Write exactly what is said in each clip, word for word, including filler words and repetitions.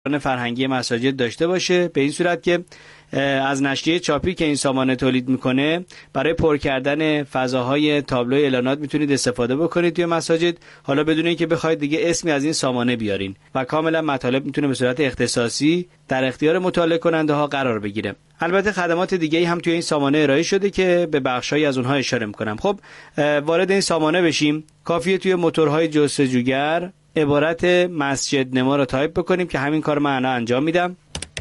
فرهنگی مساجد داشته باشه، به این صورت که از نشریه چاپی که این سامانه تولید میکنه برای پر کردن فضاهای تابلو اعلانات میتونید استفاده بکنید توی مساجد، حالا بدون اینکه بخواید دیگه اسمی از این سامانه بیارین و کاملا مطالب میتونه به صورت اختصاصی در اختیار مطالعه کننده ها قرار بگیره. البته خدمات دیگه‌ای هم توی این سامانه ارائه شده که به بخشایی از اونها اشاره میکنم. خب وارد این سامانه بشیم. کافیه توی موتورهای جستجوگر عبارت مسجد نما رو تایپ بکنیم که همین کار من انجام میدم.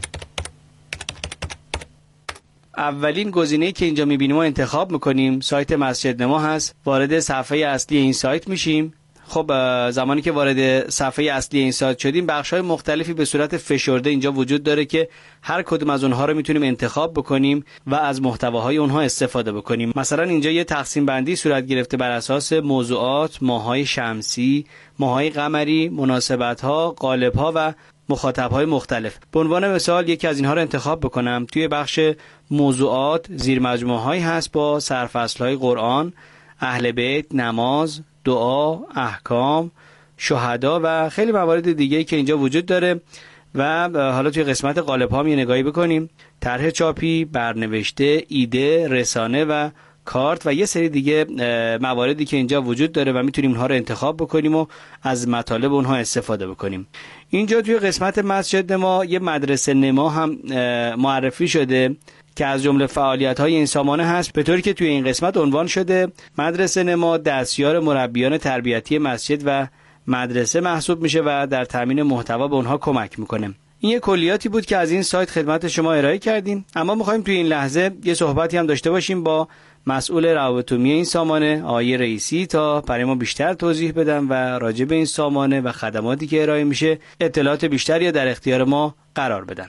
اولین گزینه‌ای که اینجا می‌بینیم رو انتخاب می‌کنیم، سایت مسجد نما هست. وارد صفحه اصلی این سایت میشیم. خب زمانی که وارد صفحه اصلی این سایت شدیم، بخش‌های مختلفی به صورت فشرده اینجا وجود داره که هر کدوم از اونها رو میتونیم انتخاب بکنیم و از محتواهای اونها استفاده بکنیم. مثلا اینجا یه تقسیم بندی صورت گرفته بر اساس موضوعات، ماه‌های شمسی، ماه‌های قمری، مناسبت‌ها، قالب‌ها و مخاطب‌های مختلف. به عنوان مثال یکی از اینها رو انتخاب بکنم. توی بخش موضوعات زیر مجموعه‌هایی هست با سرفصل‌های قرآن، اهل بیت، نماز، دعا، احکام، شهدا و خیلی موارد دیگه‌ای که اینجا وجود داره. و حالا توی قسمت قالب‌ها یه نگاهی بکنیم. طرح چاپی، برنوشته، ایده، رسانه و کارت و یه سری دیگه مواردی که اینجا وجود داره و میتونیم اونها رو انتخاب بکنیم و از مطالب اونها استفاده بکنیم. اینجا توی قسمت مسجد نما یه مدرسه نما هم معرفی شده که از جمله فعالیت‌های این سامانه هست، به طوری که توی این قسمت عنوان شده مدرسه نما دستیار مربیان تربیتی مسجد و مدرسه محسوب میشه و در تامین محتوا به اونها کمک میکنه. این یه کلیاتی بود که از این سایت خدمت شما ارائه کردیم، اما می‌خوایم توی این لحظه یه صحبتی هم داشته باشیم با مسئول روابط عمومی این سامانه آقای رئیسی تا برای ما بیشتر توضیح بدن و راجع به این سامانه و خدماتی که ارائه میشه اطلاعات بیشتری در اختیار ما قرار بدن.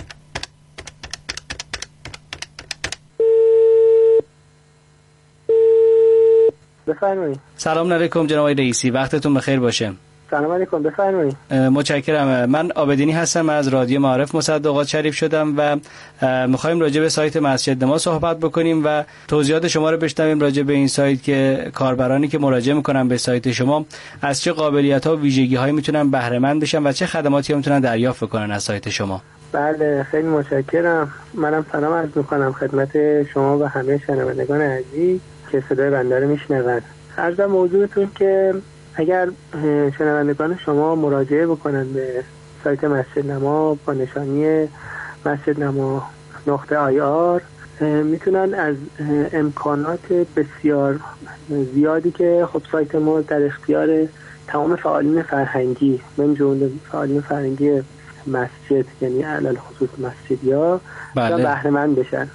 بفرمایید. سلام علیکم جناب آقای رئیسی، وقتتون بخیر باشه. سلام علیکم، بفرمایید. متشکرم. من عابدینی هستم، از رادیو معارف مصدقات شریف شدم و می‌خوایم راجع به سایت مسجد نما صحبت بکنیم و توضیحات شما رو بشنویم راجع به این سایت که کاربرانی که مراجعه می‌کنن به سایت شما از چه قابلیت‌ها و ویژگی‌هایی میتونن بهره مند بشن و چه خدماتی میتونن دریافت بکنن از سایت شما. بله خیلی متشکرم. منم سلام عرض می‌کنم خدمت شما و همه شنوندگان عزیز که صدای بنده رو میشنوند. عرض موضوعتون که اگر شنوندگان شما مراجعه بکنن به سایت مسجد نما با نشانی مسجد نما نقطه آی آر میتونن از امکانات بسیار زیادی که خب سایت ما در اختیار تمام فعالین فرهنگی من جمله فعالین فرهنگی مسجد یعنی علل خصوص مسجدیا بهره مند بشن.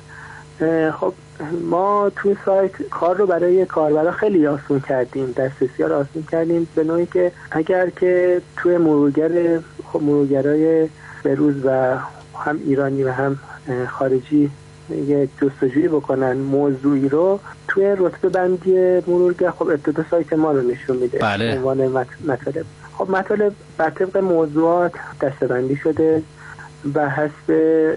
خب ما توی سایت کار رو برای کاربرا خیلی آسون کردیم، دسترسی رو آسون کردیم به نوعی که اگر که توی مرورگر خب مرورگرای بروز و هم ایرانی و هم خارجی یک جستجویی بکنن موضوعی رو توی رتبه بندی مرورگر خب ابتدا سایت ما رو نشون میده. بله. عنوان مطالب خب مطالب بر طبق موضوعات دسته‌بندی شده و حسب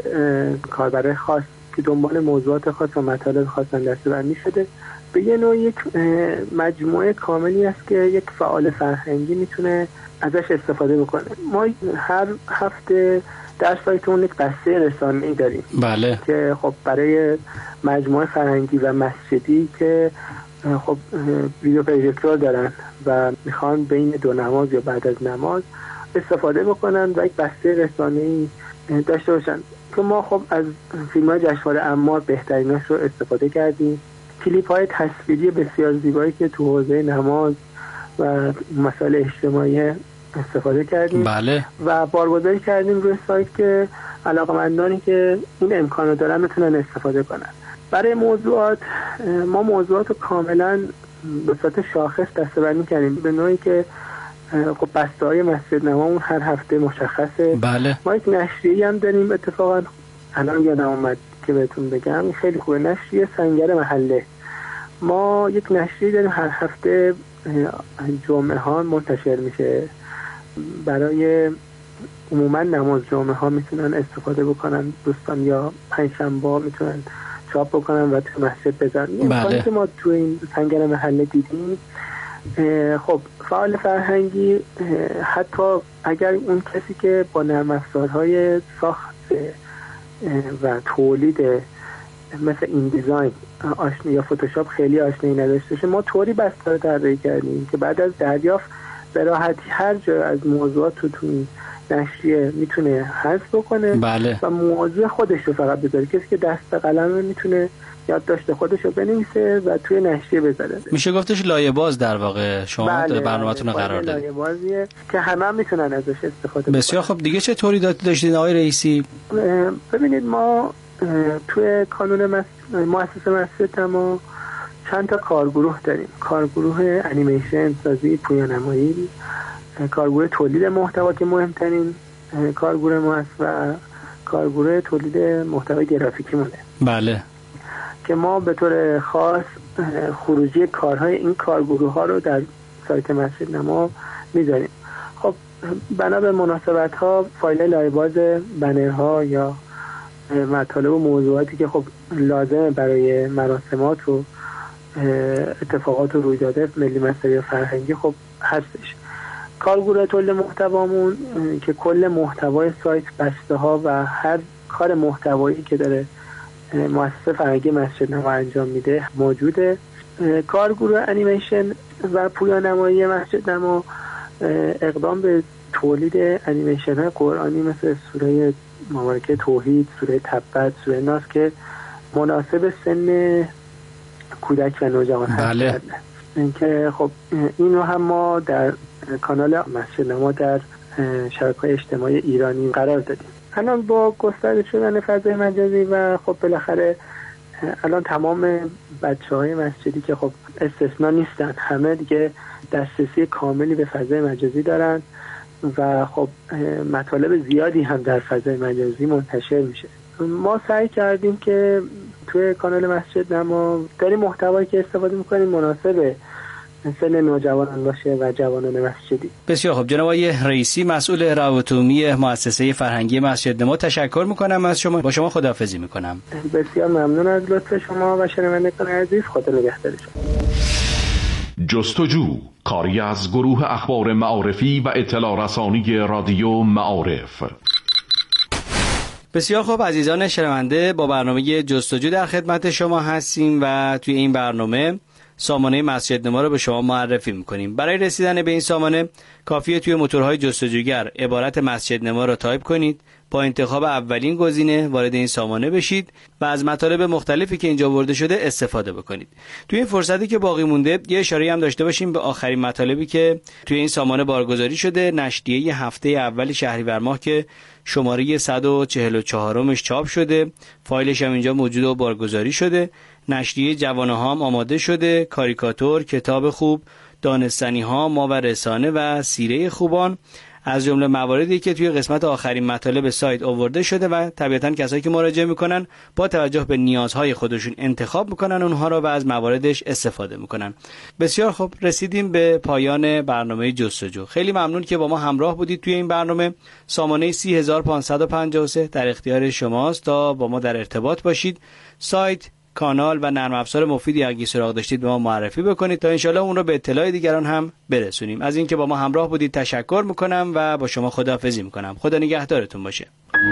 کاربرای خاص که دنبال موضوعات خاص و مطالب خاصن دسته‌بندی شده به یه نوع یک مجموعه کاملی است که یک فعال فرهنگی میتونه ازش استفاده بکنه. ما هر هفته در سایتمون یک بسته رسانه‌ای داریم. بله. که خب برای مجموعه فرهنگی و مسجدی که خب ویدیو پروژکتور دارن و میخوان بین دو نماز یا بعد از نماز استفاده بکنن و یک بسته رسانه‌ای داشته باشن که ما خب از فیلم‌های جشنواره عمار بهتریناش رو استفاده کردیم. کلیپ‌های تصویری بسیار زیبایی که تو حوزه نماز و مسائل اجتماعی استفاده کردیم. بله. و بارگذاری کردیم روی سایت که علاقه‌مندانی که این امکانو دارن میتونن استفاده کنن. برای موضوعات ما موضوعات رو کاملا به صورت شاخص دسته‌بندی کردیم به نوعی که خب بسته‌های مسجد نمامون هر هفته مشخصه. بله. ما یک نشریه هم داریم، اتفاقا الان یادم اومد که بهتون بگم خیلی خوبه، نشریه سنگر محله. ما یک نشریه داریم هر هفته جمعه ها منتشر میشه، برای عموما نماز جمعه ها میتونن استفاده بکنن دوستان، یا پنجشنبه میتونن چاپ بکنن و تو مسجد بذارن. بله. که ما تو این سنگر محله دیدیم خب فعال فرهنگی حتی اگر اون کسی که با نرم افزارهای ساخت و تولید مثل این دیزاین آشنایی یا فتوشاپ خیلی آشنایی نداشته باشه، ما طوری بستر طراحی کردیم که بعد از دریافت به راحتی هر جا از موضوعات تو تو نشریه میتونه حذف بکنه. بله. و موضوع خودش رو فقط بذاره. کسی که دست به قلمه میتونه یادداشت خودش رو بنویسه و توی نشریه بذاره. میشه گفتش لایه باز در واقع شما بله، برنامه‌تون رو قرار دادید. لایه بازیه که همه هم میتونن ازش استفاده کنن. بسیار خب. دیگه چه تولیداتی داشتین آقای رئیسی؟ ببینید ما توی کانون مؤسسه مسجد ما چند تا کارگروه داریم. کارگروه انیمیشن سازی پویانمایی، کارگروه تولید محتوا که مهمترین کارگروه ما است و کارگروه تولید محتوای گرافیکی مونه. بله. که ما به طور خاص خروجی کارهای این کارگروه ها رو در سایت مسجد نما میذاریم. خب بنا به مناسبت ها فایل لایه‌باز بنرها یا مطالب و موضوعاتی که خب لازمه برای مراسمات و اتفاقات و رویدادات ملی مسئله فرهنگی خب هستش. کارگروه تولید محتوامون که کل محتوای سایت، بسته ها و هر کار محتوایی که داره مؤسسه فرهنگی مسجد نما انجام میده موجوده. کارگروه انیمیشن و پویانمایی مسجد نما اقدام به تولید انیمیشن های قرآنی مثل سوره مبارکه توحید، سوره تبت، سوره ناس که مناسب سن کودک و نوجوان هست. بله. اینکه خب این رو هم ما در کانال مسجد نما در شبکه‌های اجتماعی ایرانی قرار دادیم. الان با گسترش شدن فضای مجازی و خب بالاخره الان تمام بچه‌های مسجدی که خب استثنا نیستن، همه دیگه دسترسی کاملی به فضای مجازی دارن و خب مطالب زیادی هم در فضای مجازی منتشر میشه. ما سعی کردیم که توی کانال مسجد نما داریم محتوایی که استفاده میکنیم مناسب سن نوجوانان باشه و جوانان مسجدی. بسیار خب. جناب آقای رئیسی مسئول روابط عمومی مؤسسه فرهنگی مسجد نما، تشکر میکنم از شما. با شما خداحافظی میکنم. بسیار ممنون از لطف شما و شنوندگان عزیز. خدا نگهدار شما. جستجو کاری از گروه اخبار معارفی و اطلاع رسانی رادیو معارف. بسیار خوب عزیزان شنونده، با برنامه جستجو در خدمت شما هستیم و توی این برنامه سامانه مسجد نما رو به شما معرفی میکنیم. برای رسیدن به این سامانه کافیه توی موتورهای جستجوگر عبارت مسجد نما رو تایپ کنید، با انتخاب اولین گزینه وارد این سامانه بشید و از مطالب مختلفی که اینجا برده شده استفاده بکنید. توی این فرصتی که باقی مونده یه اشاره هم داشته باشیم به آخرین مطالبی که توی این سامانه بارگذاری شده. نشریه هفته اول شهریور ماه که شماره صد و چهل و چهارمش چاپ شده، فایلش هم اینجا موجود و بارگذاری شده. نشریه جوانه ها هم آماده شده، کاریکاتور، کتاب خوب، دانستنی ها، ما و رسانه و سیره خوبان از جمله مواردی که توی قسمت آخرین مطالب سایت آورده شده و طبیعتاً کسایی که مراجعه میکنن با توجه به نیازهای خودشون انتخاب میکنن اونها رو و از مواردش استفاده میکنن. بسیار خوب، رسیدیم به پایان برنامه جستجو. خیلی ممنون که با ما همراه بودید توی این برنامه. سامانه سی هزار و پانصد و پنجاه و سه در اختیار شماست تا با ما در ارتباط باشید. سایت، کانال و نرم افزار مفیدی اگه سراغ داشتید به ما معرفی بکنید تا انشالله اون رو به اطلاع دیگران هم برسونیم. از اینکه با ما همراه بودید تشکر میکنم و با شما خداحافظی میکنم. خدا نگهدارتون باشه.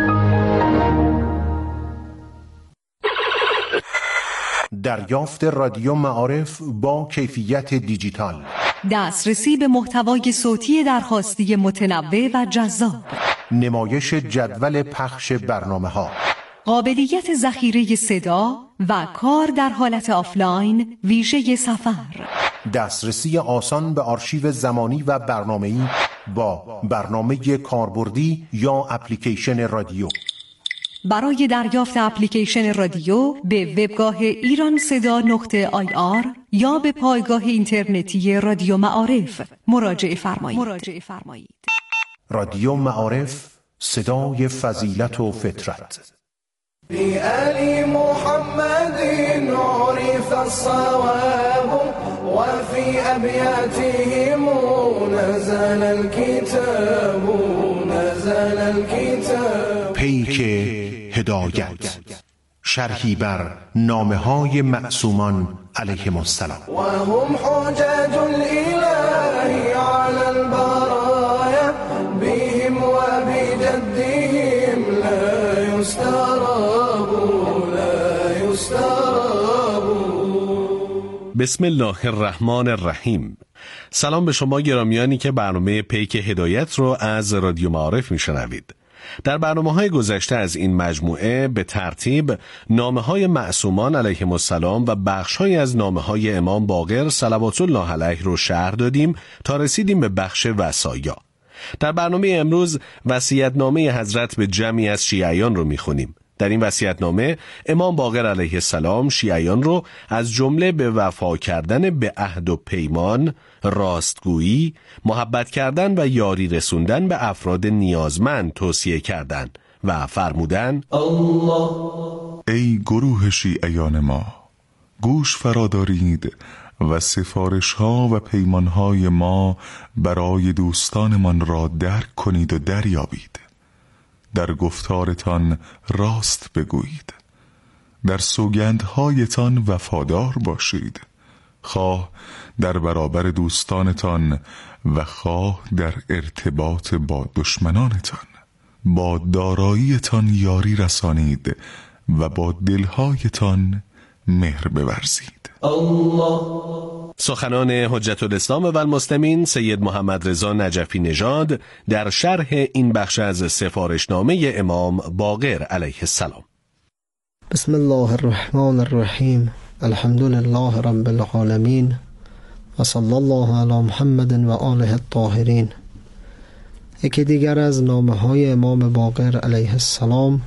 دریافت رادیو معارف با کیفیت دیجیتال، دسترسی به محتوای صوتی درخواستی متنوع و جذاب، نمایش جدول پخش برنامه‌ها، قابلیت ذخیره صدا و کار در حالت آفلاین ویژه سفر، دسترسی آسان به آرشیو زمانی و برنامه‌ای با برنامه کاربردی یا اپلیکیشن رادیو. برای دریافت اپلیکیشن رادیو به وبگاه ایران صدا نقطه آی آر یا به پایگاه اینترنتی رادیو معارف مراجعه فرمایید. مراجعه فرمایید. رادیو معارف، صدای فضیلت و فطرت. بآل محمد عرف الصواب وفي أبياتهم نزل الكتاب نزل الكتاب. پیک هدایت. شرحی بر نامه های معصومان علیهم السلام. و هم حجاج الاله علی البرایا بهم و بجدهم لا یستراب لا یستراب. بسم الله الرحمن الرحیم. سلام به شما گرامیانی که برنامه پیک هدایت رو از رادیو معارف میشنوید. در برنامه‌های گذشته از این مجموعه به ترتیب نامه‌های معصومان علیهم السلام و بخش‌هایی از نامه‌های امام باقر صلوات الله علیه رو شرح دادیم تا رسیدیم به بخش وصایا. در برنامه امروز وصیت‌نامه حضرت به جمعی از شیعیان رو می‌خونیم. در این وصیت‌نامه امام باقر علیه السلام شیعیان رو از جمله به وفا کردن به عهد و پیمان، راستگویی، محبت کردن و یاری رسوندن به افراد نیازمند توصیه کردند و فرمودند: الله ای گروه شیعیان ما، گوش فرادارید و سفارش ها و پیمان های ما برای دوستانمان را درک کنید و دریابید. در گفتارتان راست بگویید، در سوگندهایتان وفادار باشید، خواه در برابر دوستانتان و خواه در ارتباط با دشمنانتان. با داراییتان یاری رسانید و با دلهایتان مهر بورزید. الله. سخنان حجت الاسلام و المسلمین سید محمد رضا نجفی نژاد در شرح این بخش از سفارشنامه امام باقر علیه السلام. بسم الله الرحمن الرحیم. الحمد لله رب العالمین و صلی الله علی محمد و آله الطاهرین. یکی دیگر از نامه های امام باقر علیه السلام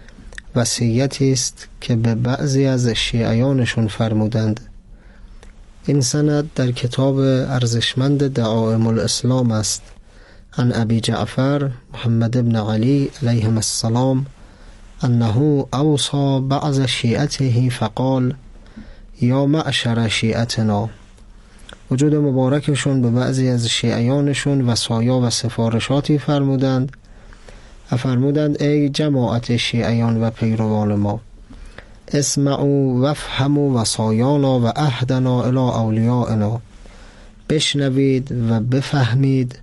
وصیتی است که به بعضی از شیعیانشون فرمودند. این سند در کتاب ارزشمند دعائم الاسلام است. عن ابی جعفر محمد بن علی علیهم السلام انه اوصى بعض شیعته فقال یا معشر شیعتنا. وجود مبارکشون به بعضی از شیعیانشون وصایا و سفارشاتی فرمودند و فرمودند ای جماعت شیعیان و پیروان ما، اسمعوا وافهموا وصایانا و عهدنا الی اولیائنا. بشنوید و بفهمید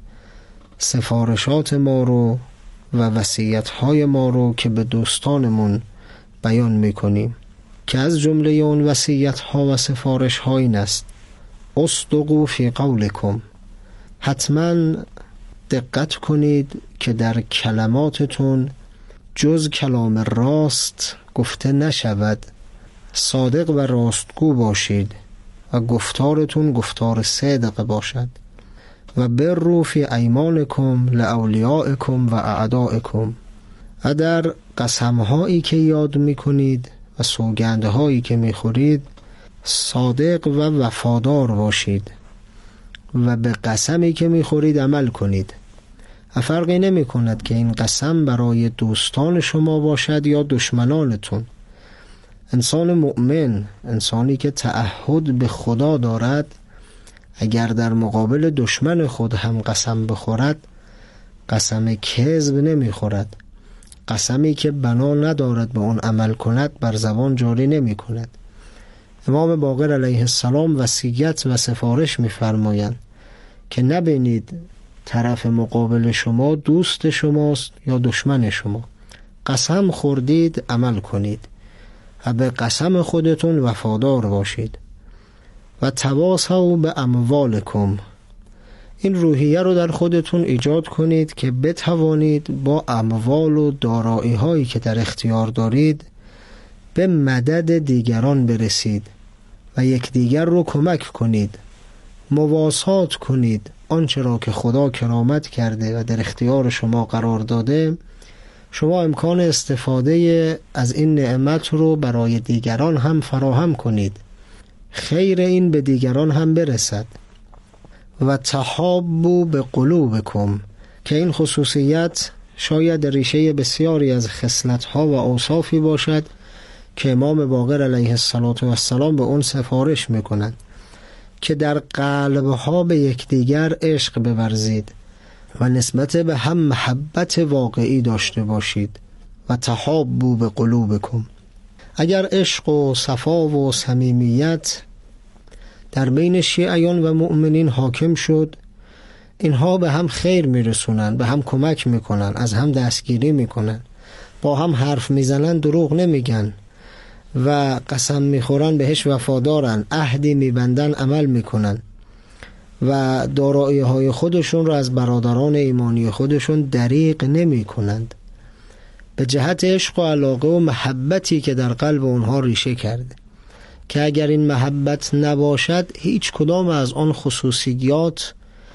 سفارشات ما رو و وصیت‌های ما رو که به دوستانمون بیان می‌کنیم، که از جمله اون وصیت‌ها و سفارش‌ها این است: اصدقوا فی قولکم. حتما دقت کنید که در کلماتتون جز کلام راست گفته نشود. صادق و راستگو باشید و گفتارتون گفتار صدق باشد. و بروا فی ایمانکم لاولیائکم و اعدائکم. و در قسمهایی که یاد میکنید و سوگندهایی که میخورید صادق و وفادار باشید و به قسمی که میخورید عمل کنید. و فرقی نمی کند که این قسم برای دوستان شما باشد یا دشمنانتون. انسان مؤمن، انسانی که تعهد به خدا دارد، اگر در مقابل دشمن خود هم قسم بخورد قسم کذب نمی خورد. قسمی که بنا ندارد به اون عمل کند بر زبان جاری نمی کند. امام باقر علیه السلام وصیت و سفارش می فرمایند که نبینید طرف مقابل شما دوست شماست یا دشمن شما. قسم خوردید عمل کنید و به قسم خودتون وفادار باشید. و تواصوا به اموالکم. این روحیه رو در خودتون ایجاد کنید که بتوانید با اموال و دارایی هایی که در اختیار دارید به مدد دیگران برسید و یکدیگر رو کمک کنید، مواسات کنید. آنچه را که خدا کرامت کرده و در اختیار شما قرار داده، شما امکان استفاده از این نعمت رو برای دیگران هم فراهم کنید، خیر این به دیگران هم برسد. و تحابوا به قلوبکم، که این خصوصیت شاید ریشه بسیاری از خصلت‌ها و اوصافی باشد که امام باقر علیه السلام به اون سفارش میکنند که در قلب‌ها به یکدیگر عشق بورزید و نسبت به هم محبت واقعی داشته باشید. و تحابوا به قلوبکم. اگر عشق و صفا و صمیمیت در بین شیعیان و مؤمنین حاکم شد، اینها به هم خیر میرسونن، به هم کمک میکنن، از هم دستگیری میکنن، با هم حرف میزنن، دروغ نمیگن و قسم میخورن بهش وفادارن، عهدی میبندن، عمل میکنن و دارایی های خودشون رو از برادران ایمانی خودشون دریغ نمی کنند، به جهت عشق و علاقه و محبتی که در قلب اونها ریشه کرده، که اگر این محبت نباشد هیچ کدام از آن خصوصیات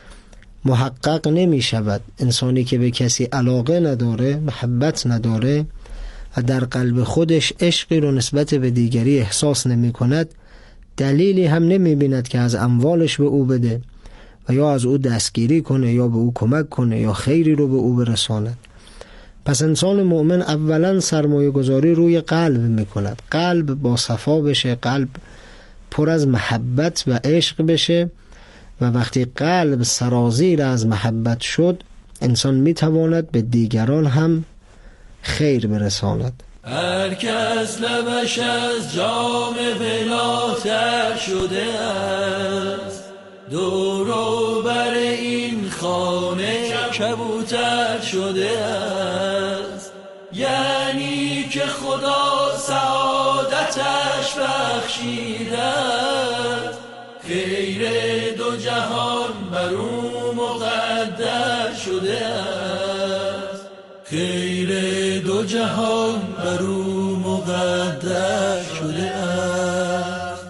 محقق نمی شود. انسانی که به کسی علاقه نداره، محبت نداره و در قلب خودش عشقی رو نسبت به دیگری احساس نمی کند، دلیلی هم نمی بیند که از اموالش به او بده و یا از او دستگیری کنه یا به او کمک کنه یا خیری رو به او برساند. پس انسان مؤمن اولا سرمایه گذاری روی قلب می کند. قلب با صفا بشه، قلب پر از محبت و عشق بشه و وقتی قلب سرازیر از محبت شد، انسان می تواند به دیگران هم خیر برساند. هر کس لبش از جام ولاتر شده است، دورو بر این خانه کبوتر شده است، یعنی که خدا سعادتش بخشیده است، خیر دو جهان بر او مقدر شده است، خیر دو جهان بر او مقدر شده است.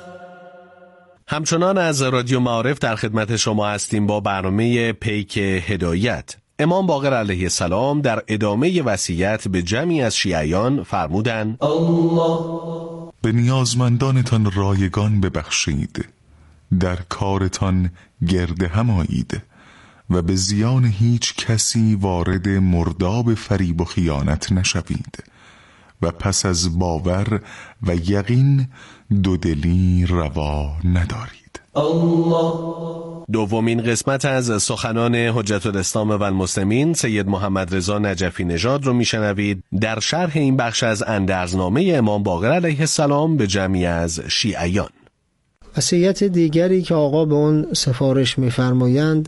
همچنان از رادیو معارف در خدمت شما هستیم با برنامه پیک هدایت. امام باقر علیه السلام در ادامه وصیت به جمعی از شیعیان فرمودند: الله به نیازمندانتان رایگان ببخشید، در کارتان گرد هم آیید و به زیان هیچ کسی وارد مرداب فریب و خیانت نشوید و پس از باور و یقین دودلی روا ندارید. الله. دومین قسمت از سخنان حجت الاسلام و المسلمین سید محمد رضا نجفی نژاد رو میشنوید در شرح این بخش از اندرزنامه امام باقر علیه السلام به جمعی از شیعیان. وصیت دیگری که آقا به اون سفارش می‌فرمایند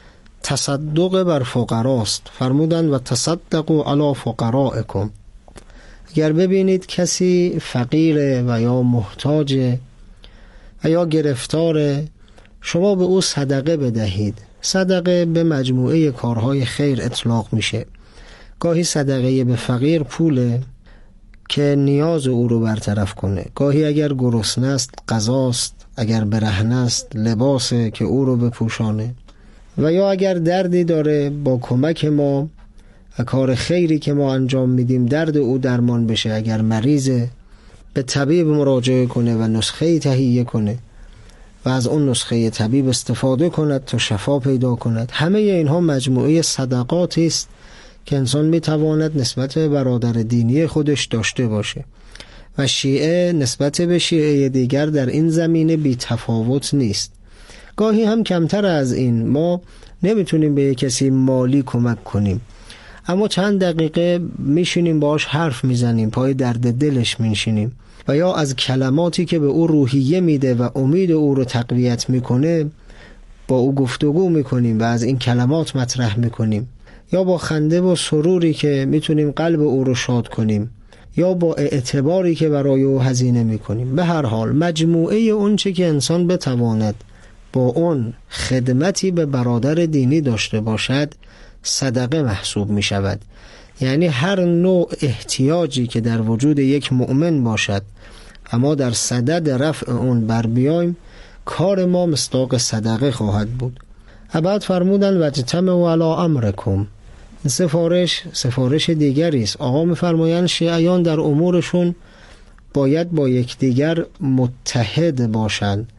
تصدق بر فقراست. فرمودند و تصدقوا علی فقرائکم. اگر ببینید کسی فقیره و یا محتاجه و یا گرفتاره، شما به او صدقه بدهید. صدقه به مجموعه کارهای خیر اطلاق میشه. گاهی صدقه به فقیر پوله که نیاز او رو برطرف کنه، گاهی اگر گرسنه است غذاست، اگر برهنه است لباسه که او رو بپوشانه، و یا اگر دردی داره با کمک ما و کار خیری که ما انجام میدیم درد او درمان بشه، اگر مریضه به طبیب مراجعه کنه و نسخه تهیه کنه و از اون نسخه طبیب استفاده کند تا شفا پیدا کند. همه اینها مجموعه صدقاتی است که انسان میتواند نسبت به برادر دینی خودش داشته باشه و شیعه نسبت به شیعه دیگر در این زمینه بی تفاوت نیست. گاهی هم کمتر از این، ما نمیتونیم به کسی مالی کمک کنیم، اما چند دقیقه میشینیم باش حرف میزنیم، پای درد دلش میشینیم و یا از کلماتی که به او روحیه میده و امید او رو تقویت میکنه با او گفتگو میکنیم و از این کلمات مطرح میکنیم، یا با خنده و سروری که میتونیم قلب او رو شاد کنیم، یا با اعتباری که برای او هزینه میکنیم. به هر حال مجموعه اون چه که انسان بتواند با اون خدمتی به برادر دینی داشته باشد صدقه محسوب می شود. یعنی هر نوع احتیاجی که در وجود یک مؤمن باشد اما در صدد رفع اون بر بیایم، کار ما مصداق صدقه خواهد بود. بعد فرمودن وجتمعوا علی امرکم. این سفارش سفارش دیگری است. آقا می‌فرمایند شیعیان در امورشون باید با یکدیگر متحد باشند،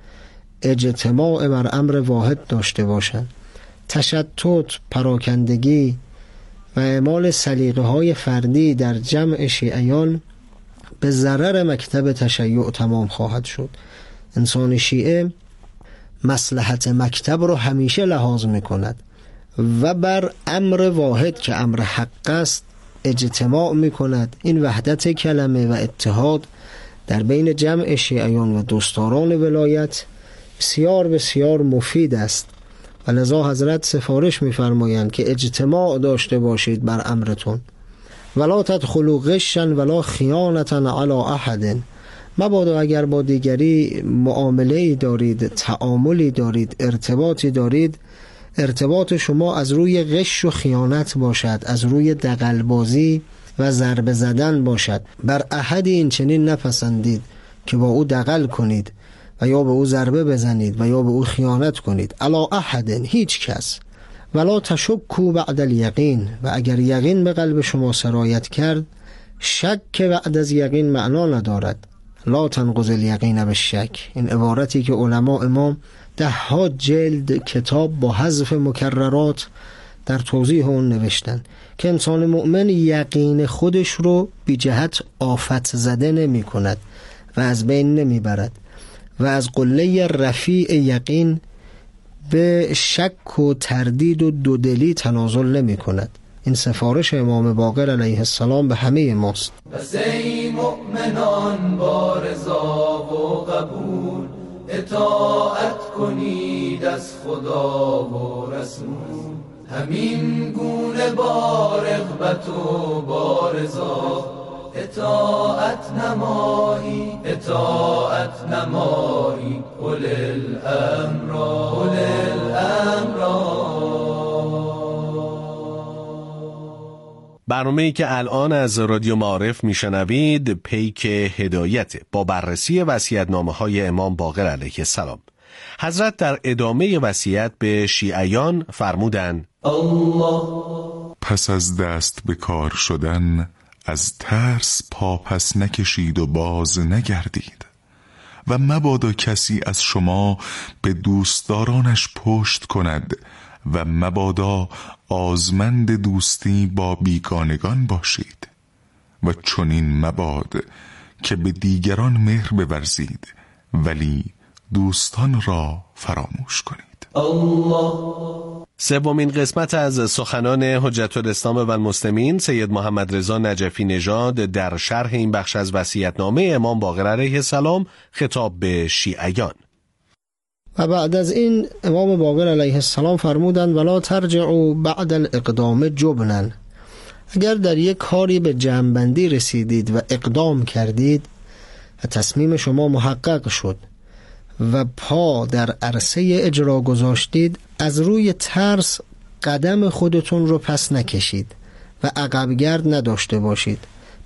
اجتماع بر امر واحد داشته باشند. تشتت، پراکندگی و اعمال سلیقه های فردی در جمع شیعیان به ضرر مکتب تشیع تمام خواهد شد. انسان شیعه مصلحت مکتب رو همیشه لحاظ میکند و بر امر واحد که امر حق است اجتماع میکند. این وحدت کلمه و اتحاد در بین جمع شیعیان و دوستداران ولایت بسیار بسیار مفید است و لذا حضرت سفارش می‌فرمایند که اجتماع داشته باشید بر امرتون. ولا تدخلوا غشا ولا خیانتا علی احد، مبادا اگر با دیگری معامله‌ای دارید، تعاملی دارید، ارتباطی دارید، ارتباط شما از روی غش و خیانت باشد، از روی دغل‌بازی و ضربه زدن باشد. بر احدی این چنین نپسندید که با او دغل کنید و یا به او ضربه بزنید و یا به او خیانت کنید. علی احد، هیچ کس. ولا تشکوا بعد الیقین، و اگر یقین به قلب شما سرایت کرد، شک که بعد از یقین معنا ندارد. لا تنقض الیقین بالشک، این عبارتی که علما امام ده ها جلد کتاب با حذف مکررات در توضیح اون نوشتن که انسان مؤمن یقین خودش رو بی جهت آفت زده نمی کند و از بین نمی برد و از قله رفیع یقین به شک و تردید و دودلی تنازل نمی کند. این سفارش امام باقر علیه السلام به همه ماست. پس ای مؤمنان با رضا و قبول اطاعت کنید از خدا و رسول، همین گونه با رغبت و با رضا اطاعت نمایی اطاعت نمایی اولی الامر اولی الامر. برنامه‌ای که الان از رادیو معارف میشنوید پیک هدایت با بررسی وصیت‌نامه‌های امام باقر علیه السلام. حضرت در ادامه وصیت به شیعیان فرمودند: الله پس از دست به کار شدن از ترس پاپس نکشید و باز نگردید و مبادا کسی از شما به دوستدارانش پشت کند و مبادا آزمند دوستی با بیگانگان باشید و چنین مباد که به دیگران مهر بورزید ولی دوستان را فراموش کنید. الله. سومین قسمت از سخنان حجت الاسلام و المسلمین سید محمد رضا نجفی نژاد در شرح این بخش از وصیت‌نامه امام باقر علیه السلام خطاب به شیعیان. و بعد از این امام باقر علیه السلام فرمودند ولا ترجعوا بعد الاقدام جبنا، اگر در یک کاری به جمع‌بندی رسیدید و اقدام کردید و تصمیم شما محقق شد و پا در عرصه اجرا گذاشتید، از روی ترس قدم خودتون رو پس نکشید و عقبگرد نداشته باشید.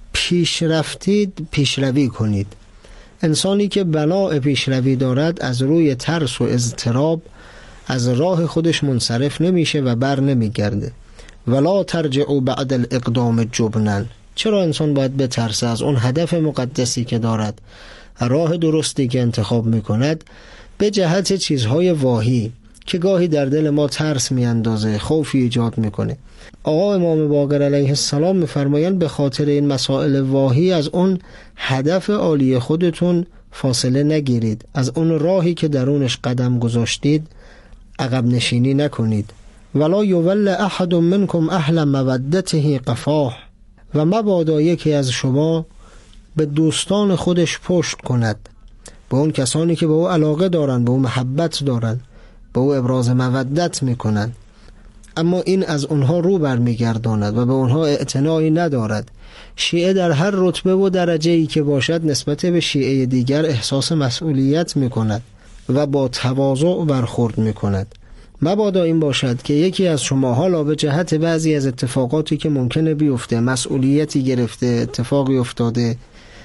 پیش رفتید پیشروی کنید. انسانی که بناء پیشروی دارد از روی ترس و اضطراب از راه خودش منصرف نمیشه و بر نمیگرده. ولا ترجعوا بعد الاقدام جبنا، چرا انسان باید بترسه از اون هدف مقدسی که دارد، راه درستی که انتخاب میکند، به جهت چیزهای واهی که گاهی در دل ما ترس میاندازه، خوفی ایجاد میکنه. آقا امام باقر علیه السلام میفرمایند به خاطر این مسائل واهی از اون هدف عالی خودتون فاصله نگیرید، از اون راهی که درونش قدم گذاشتید عقب نشینی نکنید. ولا یول احد منکم اهل مودته قفاه، و مبادا یکی از شما به دوستان خودش پشت کند، به اون کسانی که به او علاقه دارن، به او محبت دارن، به او ابراز مودت میکنن، اما این از اونها رو برمیگرداند و به اونها اعتنایی ندارد. شیعه در هر رتبه و درجه‌ای که باشد نسبت به شیعه دیگر احساس مسئولیت میکند و با تواضع برخورد میکند. مبادا این باشد که یکی از شما حالا به جهت بعضی از اتفاقاتی که ممکنه بیفته، مسئولیتی گرفته، اتفاقی افتاده،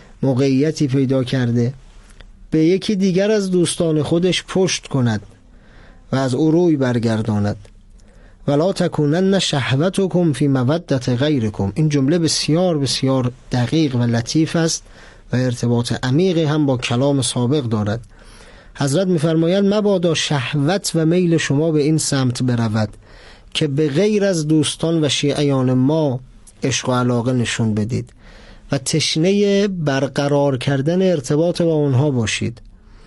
موقعیتی پیدا کرده، به یکی دیگر از دوستان خودش پشت کند و از او روی برگرداند. ولا تکونن شهوتکم فی مودت غیرکم. این جمله بسیار بسیار دقیق و لطیف است و ارتباط عمیقی هم با کلام سابق دارد. حضرت می‌فرمایند مبادا شهوت و میل شما به این سمت برود که به غیر از دوستان و شیعیان ما عشق و علاقه نشون بدید و تشنه برقرار کردن ارتباط با اونها باشید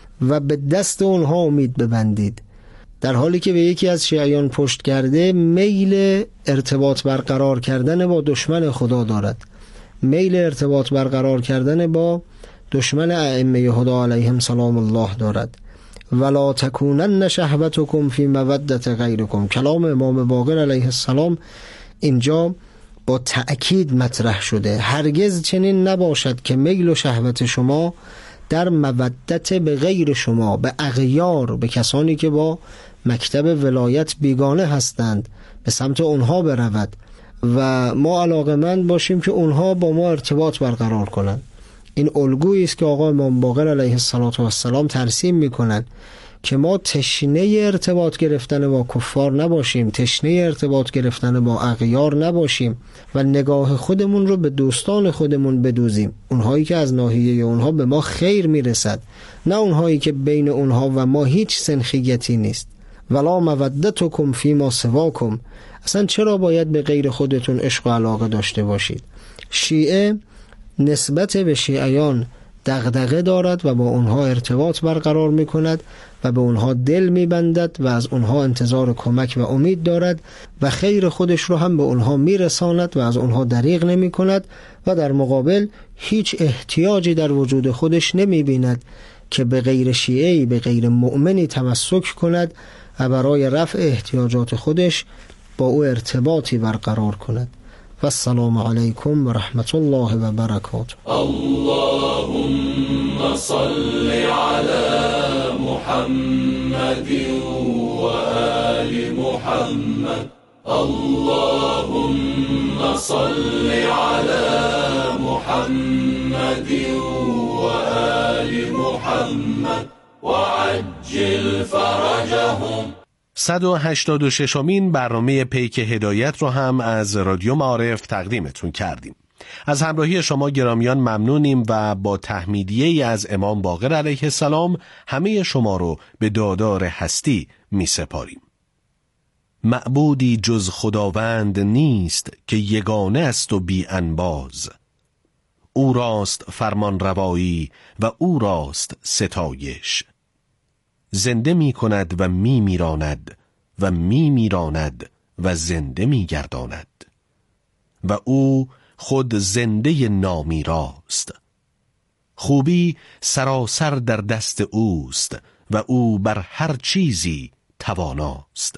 و به دست اونها امید ببندید، در حالی که به یکی از شیعیان پشت کرده میل ارتباط برقرار کردن با دشمن خدا دارد، میل ارتباط برقرار کردن با دشمن ائمه هدا علیهم سلام الله دارد. ولا تکونن شهوتکم فی مودت غیرکم. کلام امام باقر علیه السلام اینجا با تأکید مطرح شده. هرگز چنین نباشد که میل و شهوت شما در مودت به غیر شما، به اغیار، به کسانی که با مکتب ولایت بیگانه هستند، به سمت اونها برود و ما علاقمند باشیم که اونها با ما ارتباط برقرار کنند. این الگویی است که آقا امام باقر علیه السلام ترسیم میکنند که ما تشنه ارتباط گرفتن با کفار نباشیم، تشنه ارتباط گرفتن با اغیار نباشیم و نگاه خودمون رو به دوستان خودمون بدوزیم، اونهایی که از ناحیه اونها به ما خیر میرسد، نه اونهایی که بین اونها و ما هیچ سنخیتی نیست. ولا مودتکم فیما سواکم. اصلا چرا باید به غیر خودتون عشق و علاقه داشته باشید؟ شیعه نسبت به شیعیان دغدغه دارد و با اونها ارتباط برقرار می کند و به اونها دل می بندد و از اونها انتظار کمک و امید دارد و خیر خودش رو هم به اونها می رساند و از اونها دریغ نمی کند و در مقابل هیچ احتیاجی در وجود خودش نمی بیند که به غیر شیعی، به غیر مؤمنی تمسک کند و برای رفع احتیاجات خودش با او ارتباطی برقرار کند. و السلام علیکم و رحمت الله و برکاته. اللهم صل علی محمد و آل محمد. اللهم صل علی محمد و آل محمد و عجل فرجهم. صد و هشتاد و ششمین برنامه پیک هدایت رو هم از رادیو معارف تقدیمتون کردیم. از همراهی شما گرامیان ممنونیم و با تحمیدیه‌ای از امام باقر علیه السلام همه شما رو به دادار هستی می سپاریم. معبودی جز خداوند نیست که یگانه است و بی انباز. او راست فرمان روایی و او راست ستایش. زنده می کند و می میراند و می میراند و زنده می گرداند و او خود زنده نامیراست. خوبی سراسر در دست اوست و او بر هر چیزی تواناست.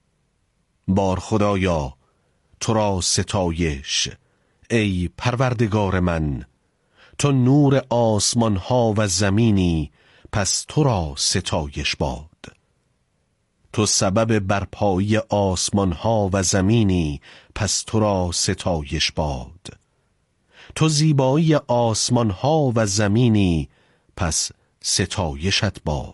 بار خدایا تو را ستایش ای پروردگار من، تو نور آسمان ها و زمینی، پس تو را ستایش باد. تو سبب برپایی آسمان ها و زمینی، پس تو را ستایش باد. تو زیبایی آسمان ها و زمینی، پس ستایشت باد.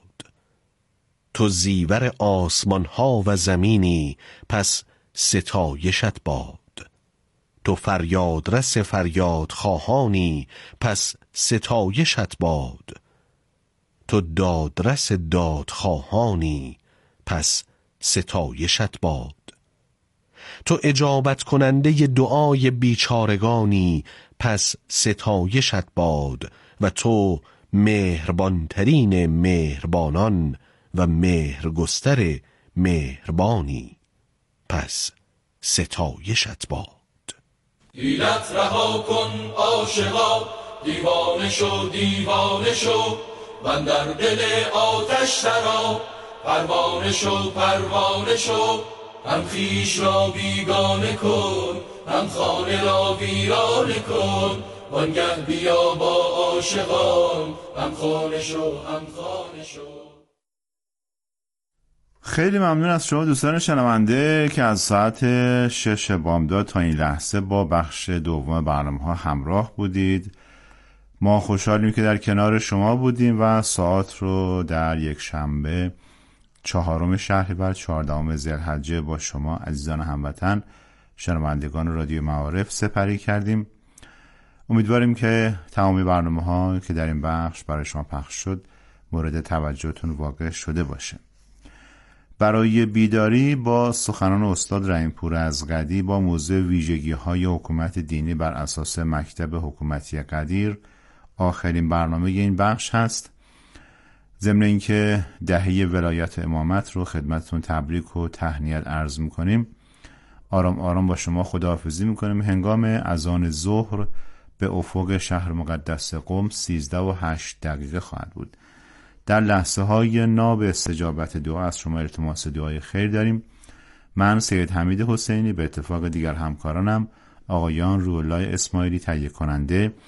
تو زیور آسمان ها و زمینی، پس ستایشت باد. تو فریادرس فریاد خواهانی، پس ستایشت باد. تو دادرس دادخواهانی، پس ستایشت باد. تو اجابت کننده دعای بیچارگانی، پس ستایشت باد. و تو مهربانترین مهربانان و مهرگستر مهربانی، پس ستایشت باد. حیلت رها کن عاشقا، دیوانه شو دیوانه شو، من در دل آتش درآ، پروانه شو پروانه شو. هم خویش را بیگانه کن، هم خانه را ویرانه کن، وانگه بیا با عاشقان، هم خانه شو هم خانه شو. خیلی ممنون از شما دوستان شنونده که از ساعت شش بامداد تا این لحظه با بخش دوم برنامه ها همراه بودید. ما خوشحالیم که در کنار شما بودیم و ساعت رو در یک شنبه چهارم شهریور چهاردهم ذوالحجه با شما عزیزان هموطن شنوندگان رادیو معارف سپری کردیم. امیدواریم که تمامی برنامه ها که در این بخش برای شما پخش شد مورد توجهتون واقع شده باشه. برای بیداری با سخنان استاد رحیم‌پور از قدی با موضوع ویژگی‌های حکومت دینی بر اساس مکتب حکومتی قدیر آخرین برنامه این بخش هست. ضمن اینکه دهه ولایت امامت رو خدمتتون تبریک و تهنیت عرض می‌کنیم. آرام آرام با شما خداحافظی می‌کنیم. هنگام اذان ظهر به افق شهر مقدس قم سیزده و هشت دقیقه خواهد بود. در لحظه های ناب استجابت دعا از شما التماس دعای خیر داریم. من سید حمید حسینی به اتفاق دیگر همکارانم آقایان روح الله اسماعیلی تهیه کننده